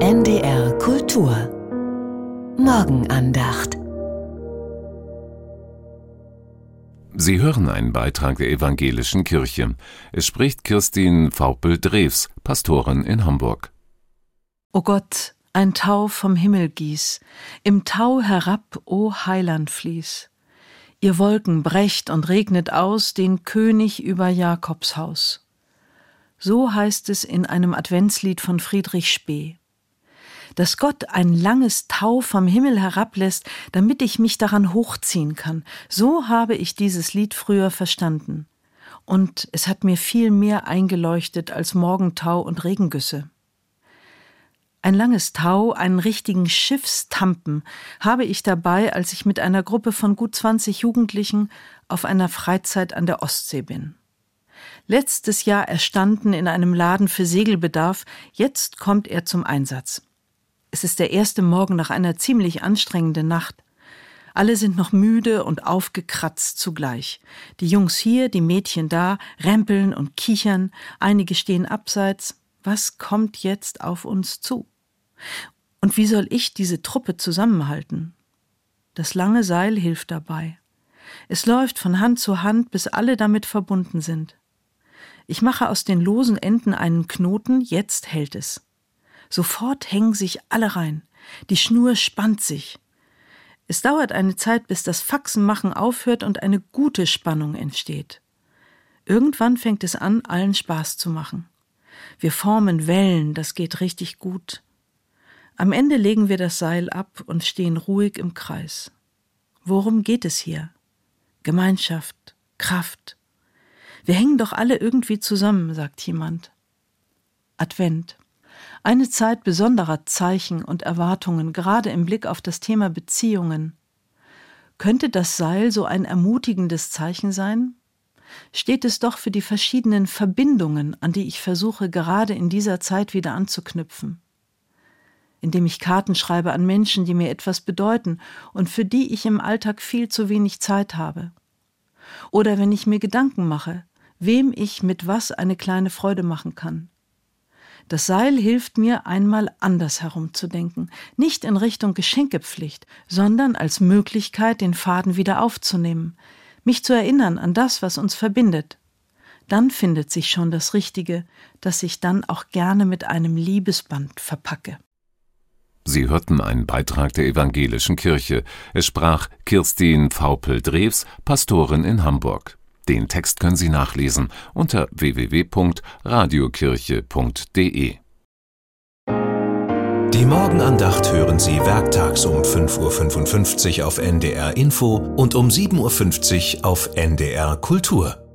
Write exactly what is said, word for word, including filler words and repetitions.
N D R Kultur Morgenandacht. Sie hören einen Beitrag der Evangelischen Kirche. Es spricht Kirstin Vaupel-Drews, Pastorin in Hamburg. O Gott, ein Tau vom Himmel gieß, im Tau herab, o Heiland fließ. Ihr Wolken brecht und regnet aus den König über Jakobs Haus. So heißt es in einem Adventslied von Friedrich Spee. Dass Gott ein langes Tau vom Himmel herablässt, damit ich mich daran hochziehen kann. So habe ich dieses Lied früher verstanden. Und es hat mir viel mehr eingeleuchtet als Morgentau und Regengüsse. Ein langes Tau, einen richtigen Schiffstampen, habe ich dabei, als ich mit einer Gruppe von gut zwanzig Jugendlichen auf einer Freizeit an der Ostsee bin. Letztes Jahr erstanden in einem Laden für Segelbedarf, jetzt kommt er zum Einsatz. Es ist der erste Morgen nach einer ziemlich anstrengenden Nacht. Alle sind noch müde und aufgekratzt zugleich. Die Jungs hier, die Mädchen da, rempeln und kichern, einige stehen abseits. Was kommt jetzt auf uns zu? Und wie soll ich diese Truppe zusammenhalten? Das lange Seil hilft dabei. Es läuft von Hand zu Hand, bis alle damit verbunden sind. Ich mache aus den losen Enden einen Knoten, jetzt hält es. Sofort hängen sich alle rein. Die Schnur spannt sich. Es dauert eine Zeit, bis das Faxenmachen aufhört und eine gute Spannung entsteht. Irgendwann fängt es an, allen Spaß zu machen. Wir formen Wellen, das geht richtig gut. Am Ende legen wir das Seil ab und stehen ruhig im Kreis. Worum geht es hier? Gemeinschaft, Kraft. Wir hängen doch alle irgendwie zusammen, sagt jemand. Advent. Eine Zeit besonderer Zeichen und Erwartungen, gerade im Blick auf das Thema Beziehungen. Könnte das Seil so ein ermutigendes Zeichen sein? Steht es doch für die verschiedenen Verbindungen, an die ich versuche, gerade in dieser Zeit wieder anzuknüpfen. Indem ich Karten schreibe an Menschen, die mir etwas bedeuten und für die ich im Alltag viel zu wenig Zeit habe. Oder wenn ich mir Gedanken mache, wem ich mit was eine kleine Freude machen kann. Das Seil hilft mir, einmal anders herumzudenken, nicht in Richtung Geschenkepflicht, sondern als Möglichkeit, den Faden wieder aufzunehmen, mich zu erinnern an das, was uns verbindet. Dann findet sich schon das Richtige, das ich dann auch gerne mit einem Liebesband verpacke. Sie hörten einen Beitrag der Evangelischen Kirche. Es sprach Kirstin Vaupel-Drews, Pastorin in Hamburg. Den Text können Sie nachlesen unter w w w punkt radiokirche punkt d e. Die Morgenandacht hören Sie werktags um fünf Uhr fünfundfünfzig auf N D R Info und um sieben Uhr fünfzig auf N D R Kultur.